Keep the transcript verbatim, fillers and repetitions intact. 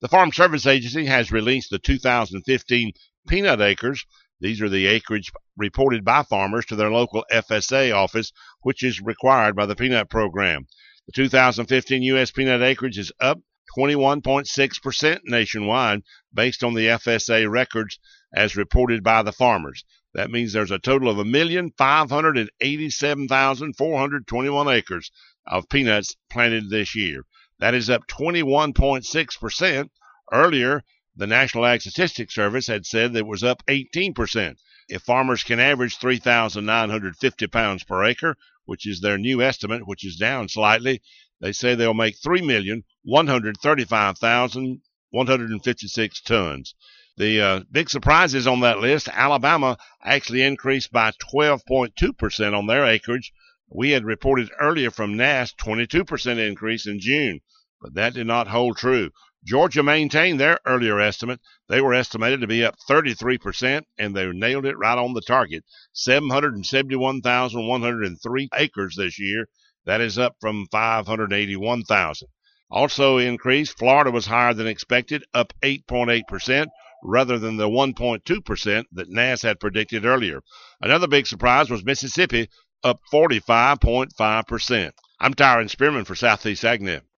The Farm Service Agency has released the two thousand fifteen peanut acres. These are the acreage reported by farmers to their local F S A office, which is required by the peanut program. The two thousand fifteen U S peanut acreage is up twenty-one point six percent nationwide based on the F S A records as reported by the farmers. That means there's a total of one million five hundred eighty-seven thousand four hundred twenty-one acres of peanuts planted this year. That is up twenty-one point six percent. Earlier, the National Ag Statistics Service had said that it was up eighteen percent. If farmers can average three thousand nine hundred fifty pounds per acre, which is their new estimate, which is down slightly, they say they'll make three million one hundred thirty-five thousand one hundred fifty-six tons. The uh, big surprises on that list, Alabama actually increased by twelve point two percent on their acreage. We had reported earlier from N A S twenty-two percent increase in June, but that did not hold true. Georgia maintained their earlier estimate. They were estimated to be up thirty-three percent, and they nailed it right on the target. seven hundred seventy-one thousand one hundred three acres this year. That is up from five hundred eighty-one thousand. Also increased, Florida was higher than expected, up eight point eight percent, rather than the one point two percent that N A S had predicted earlier. Another big surprise was Mississippi, up forty-five point five percent. I'm Tyron Spearman for Southeast AgNet.